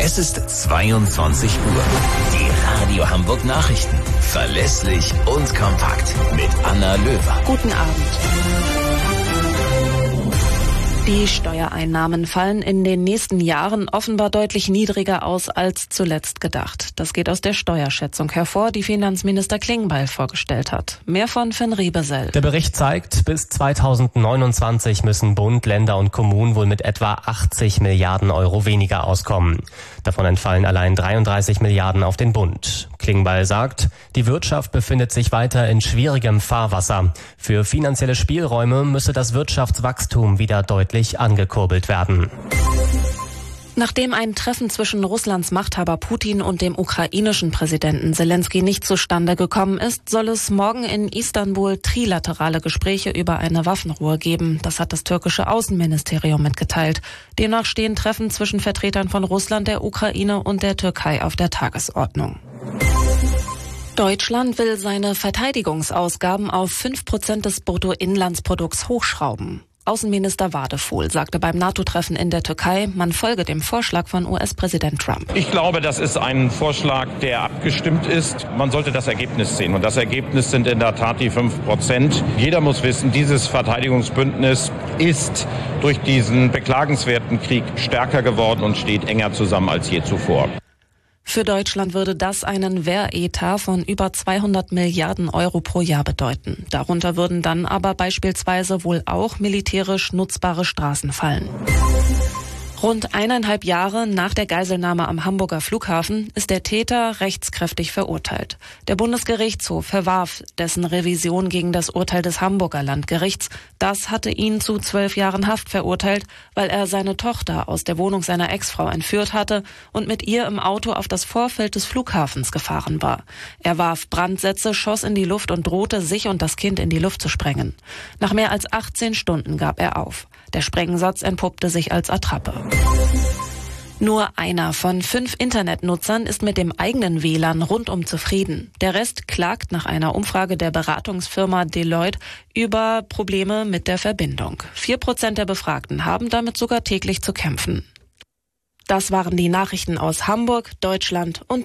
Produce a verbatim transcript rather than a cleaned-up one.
Es ist zweiundzwanzig Uhr. Die Radio Hamburg Nachrichten. Verlässlich und kompakt mit Anna Löwer. Guten Abend. Die Steuereinnahmen fallen in den nächsten Jahren offenbar deutlich niedriger aus als zuletzt gedacht. Das geht aus der Steuerschätzung hervor, die Finanzminister Klingbeil vorgestellt hat. Mehr von Finn Rebesell. Der Bericht zeigt, bis zweitausendneunundzwanzig müssen Bund, Länder und Kommunen wohl mit etwa achtzig Milliarden Euro weniger auskommen. Davon entfallen allein dreiunddreißig Milliarden auf den Bund. Klingbeil sagt, die Wirtschaft befindet sich weiter in schwierigem Fahrwasser. Für finanzielle Spielräume müsse das Wirtschaftswachstum wieder deutlich angekurbelt werden. Nachdem ein Treffen zwischen Russlands Machthaber Putin und dem ukrainischen Präsidenten Selenskyj nicht zustande gekommen ist, soll es morgen in Istanbul trilaterale Gespräche über eine Waffenruhe geben. Das hat das türkische Außenministerium mitgeteilt. Demnach stehen Treffen zwischen Vertretern von Russland, der Ukraine und der Türkei auf der Tagesordnung. Deutschland will seine Verteidigungsausgaben auf fünf Prozent des Bruttoinlandsprodukts hochschrauben. Außenminister Wadefuhl sagte beim NATO-Treffen in der Türkei, man folge dem Vorschlag von U S-Präsident Trump. Ich glaube, das ist ein Vorschlag, der abgestimmt ist. Man sollte das Ergebnis sehen. Und das Ergebnis sind in der Tat die fünf Prozent. Jeder muss wissen, dieses Verteidigungsbündnis ist durch diesen beklagenswerten Krieg stärker geworden und steht enger zusammen als je zuvor. Für Deutschland würde das einen Wehretat von über zweihundert Milliarden Euro pro Jahr bedeuten. Darunter würden dann aber beispielsweise wohl auch militärisch nutzbare Straßen fallen. Rund eineinhalb Jahre nach der Geiselnahme am Hamburger Flughafen ist der Täter rechtskräftig verurteilt. Der Bundesgerichtshof verwarf dessen Revision gegen das Urteil des Hamburger Landgerichts. Das hatte ihn zu zwölf Jahren Haft verurteilt, weil er seine Tochter aus der Wohnung seiner Ex-Frau entführt hatte und mit ihr im Auto auf das Vorfeld des Flughafens gefahren war. Er warf Brandsätze, schoss in die Luft und drohte, sich und das Kind in die Luft zu sprengen. Nach mehr als achtzehn Stunden gab er auf. Der Sprengsatz entpuppte sich als Attrappe. Nur einer von fünf Internetnutzern ist mit dem eigenen W L A N rundum zufrieden. Der Rest klagt nach einer Umfrage der Beratungsfirma Deloitte über Probleme mit der Verbindung. Vier Prozent der Befragten haben damit sogar täglich zu kämpfen. Das waren die Nachrichten aus Hamburg, Deutschland und